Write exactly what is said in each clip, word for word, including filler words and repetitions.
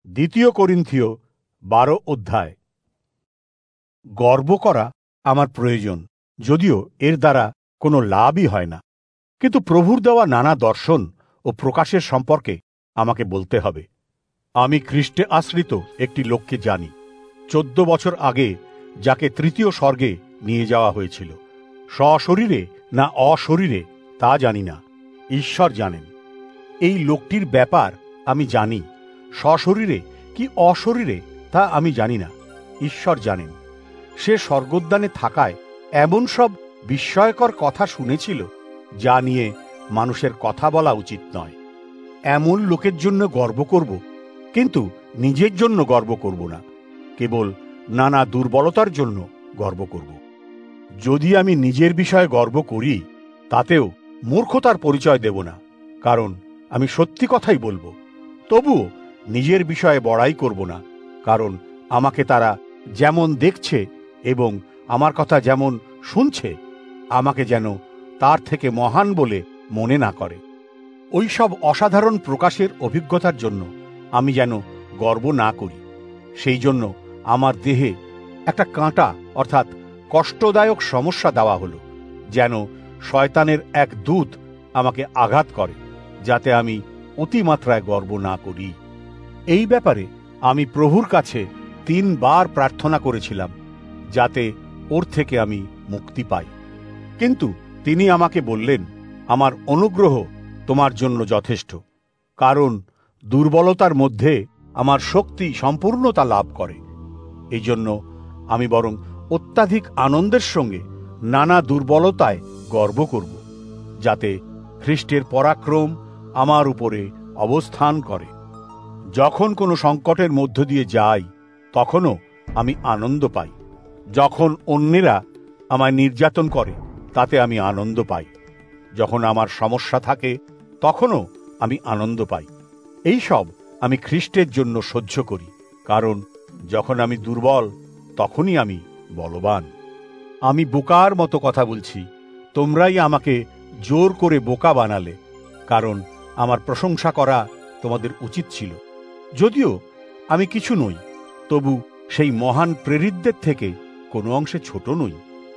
দ্বিতীয় করিন্থীয় বারো অধ্যায়। গর্ব করা আমার প্রয়োজন, যদিও এর দ্বারা কোনো লাভই হয় না, কিন্তু প্রভুর দেওয়া নানা দর্শন ও প্রকাশের সম্পর্কে আমাকে বলতে হবে। আমি খ্রিস্টে আশ্রিত একটি লোককে জানি, চোদ্দ বছর আগে যাকে তৃতীয় স্বর্গে নিয়ে যাওয়া হয়েছিল, সশরীরে না অশরীরে তা জানি না, ঈশ্বর জানেন। এই লোকটির ব্যাপার আমি জানি, সশরীরে কি অশরীরে তা আমি জানি না, ঈশ্বর জানেন। সে স্বর্গোদ্যানে থাকায় এমন সব বিস্ময়কর কথা শুনেছিল যা নিয়ে মানুষের কথা বলা উচিত নয়। এমন লোকের জন্য গর্ব করব, কিন্তু নিজের জন্য গর্ব করব না, কেবল নানা দুর্বলতার জন্য গর্ব করব। যদি আমি নিজের বিষয়ে গর্ব করি, তাতেও মূর্খতার পরিচয় দেব না, কারণ আমি সত্যি কথাই বলবো। তবুও নিজের বিষয়ে বড়াই করব না, কারণ আমাকে তারা যেমন দেখছে এবং আমার কথা যেমন শুনছে, আমাকে যেন তার থেকে মহান বলে মনে না করে। ওই সব অসাধারণ প্রকাশের অভিজ্ঞতার জন্য আমি যেন গর্ব না করি। সেই জন্য আমার দেহে একটা কাঁটা অর্থাৎ কষ্টদায়ক সমস্যা দেওয়া হলো, যেন শয়তানের এক দূত আমাকে আঘাত করে, যাতে আমি অতিমাত্রায় গর্ব না করি। এই ব্যাপারে আমি প্রভুর কাছে তিনবার প্রার্থনা করেছিলাম, যাতে ওর থেকে আমি মুক্তি পাই। কিন্তু তিনি আমাকে বললেন, আমার অনুগ্রহ তোমার জন্য যথেষ্ট, কারণ দুর্বলতার মধ্যে আমার শক্তি সম্পূর্ণতা লাভ করে। এই জন্য আমি বরং অত্যাধিক আনন্দের সঙ্গে নানা দুর্বলতায় গর্ব করব, যাতে খ্রিস্টের পরাক্রম আমার উপরে অবস্থান করে। যখন কোনো সংকটের মধ্য দিয়ে যাই, তখনও আমি আনন্দ পাই। যখন অন্যেরা আমায় নির্যাতন করে, তাতে আমি আনন্দ পাই। যখন আমার সমস্যা থাকে, তখনও আমি আনন্দ পাই। এই সব আমি খ্রিস্টের জন্য সহ্য করি, কারণ যখন আমি দুর্বল, তখনই আমি বলবান। আমি বোকার মতো কথা বলছি, তোমরাই আমাকে জোর করে বোকা বানালে, কারণ আমার প্রশংসা করা তোমাদের উচিত ছিল। যদিও আমি কিছু নই, তবু সেই মহান প্রেরিতদের থেকে কোনো অংশে ছোট নই।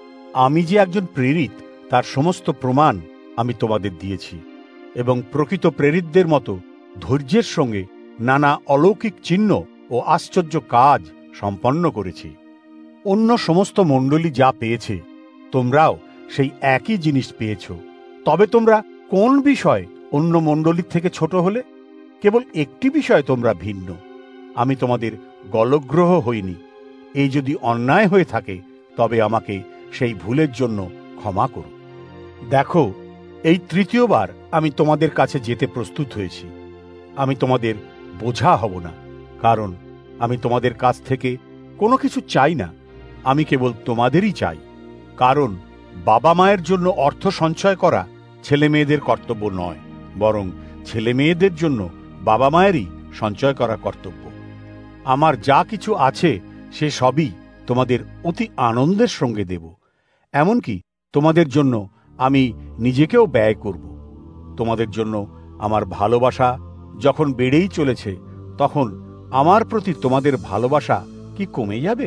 আমি যে একজন প্রেরিত, তার সমস্ত প্রমাণ আমি তোমাদের দিয়েছি, এবং প্রকৃত প্রেরিতদের মতো ধৈর্যের সঙ্গে নানা অলৌকিক চিহ্ন ও আশ্চর্য কাজ সম্পন্ন করেছি। অন্য সমস্ত মণ্ডলী যা পেয়েছে, তোমরাও সেই একই জিনিস পেয়েছ। তবে তোমরা কোন বিষয় অন্য মণ্ডলীর থেকে ছোট হলে? কেবল একটি বিষয় তোমরা ভিন্ন। আমি তোমাদের গলগ্রহ হইনি। এই যদি অন্যায় হয়ে থাকে, তবে আমাকে সেই ভুলের জন্য ক্ষমা করো। দেখো, এই তৃতীয়বার আমি তোমাদের কাছে যেতে প্রস্তুত হয়েছি। আমি তোমাদের বোঝা হব না, কারণ আমি তোমাদের কাছ থেকে কোনো কিছু চাই না, আমি কেবল তোমাদেরই চাই। কারণ বাবা মায়ের জন্য অর্থ সঞ্চয় করা ছেলে মেয়েদের কর্তব্য নয়, বরং ছেলে মেয়েদের জন্য বাবা মায়েরই সঞ্চয় করা কর্তব্য। আমার যা কিছু আছে সে সবই তোমাদের অতি আনন্দের সঙ্গে দেব। এমনকি তোমাদের জন্য আমি নিজেকেও ব্যয় করব। তোমাদের জন্য আমার ভালোবাসা যখন বেড়েই চলেছে, তখন আমার প্রতি তোমাদের ভালোবাসা কি কমে যাবে?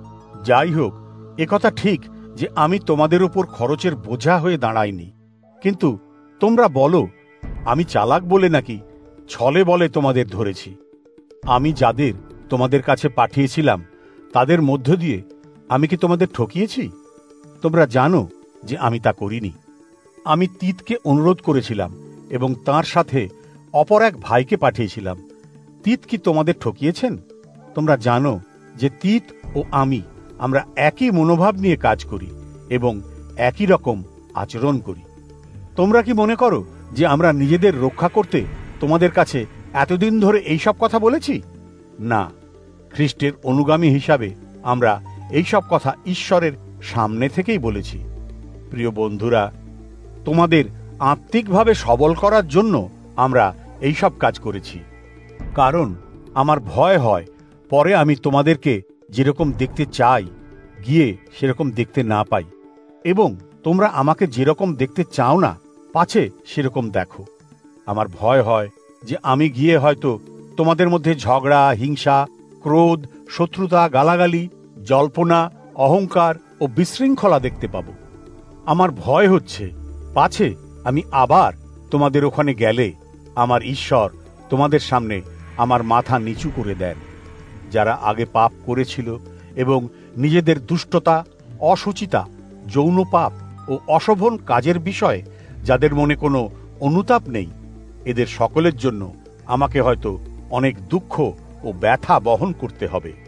যাই হোক, একথা ঠিক যে আমি তোমাদের উপর খরচের বোঝা হয়ে দাঁড়াইনি। কিন্তু তোমরা বলো, আমি চালাক বলে নাকি ছলে বলে তোমাদের ধরেছি। আমি যাদের তোমাদের কাছে পাঠিয়েছিলাম, তাদের মধ্য দিয়ে আমি কি তোমাদের ঠকিয়েছি? তোমরা জানো যে আমি তা করিনি। আমি তিতকে অনুরোধ করেছিলাম এবং তার সাথে অপর এক ভাইকে পাঠিয়েছিলাম। তিত কি তোমাদের ঠকিয়েছেন? তোমরা জানো যে তিত ও আমি আমরা একই মনোভাব নিয়ে কাজ করি এবং একই রকম আচরণ করি। তোমরা কি মনে করো যে আমরা নিজেদের রক্ষা করতে তোমাদের কাছে এতদিন ধরে এইসব কথা বলেছি? না, খ্রিস্টের অনুগামী হিসাবে আমরা এইসব কথা ঈশ্বরের সামনে থেকেই বলেছি। প্রিয় বন্ধুরা, তোমাদের আত্মিকভাবে সবল করার জন্য আমরা এইসব কাজ করেছি। কারণ আমার ভয় হয় পরে আমি তোমাদেরকে যেরকম দেখতে চাই গিয়ে সেরকম দেখতে না পাই, এবং তোমরা আমাকে যেরকম দেখতে চাও না পাছে সেরকম দেখো। আমার ভয় হয় যে আমি গিয়ে হয়তো তোমাদের মধ্যে ঝগড়া, হিংসা, ক্রোধ, শত্রুতা, গালাগালি, জল্পনা, অহংকার ও বিশৃঙ্খলা দেখতে পাব। আমার ভয় হচ্ছে, পাছে আমি আবার তোমাদের ওখানে গেলে আমার ঈশ্বর তোমাদের সামনে আমার মাথা নিচু করে দেন। যারা আগে পাপ করেছিল এবং নিজেদের দুষ্টতা, অসুচিতা, যৌন পাপ ও অশোভন কাজের বিষয়ে যাদের মনে কোনো অনুতাপ নেই, এদের সকলের জন্য আমাকে হয়তো অনেক দুঃখ ও ব্যথা বহন করতে হবে।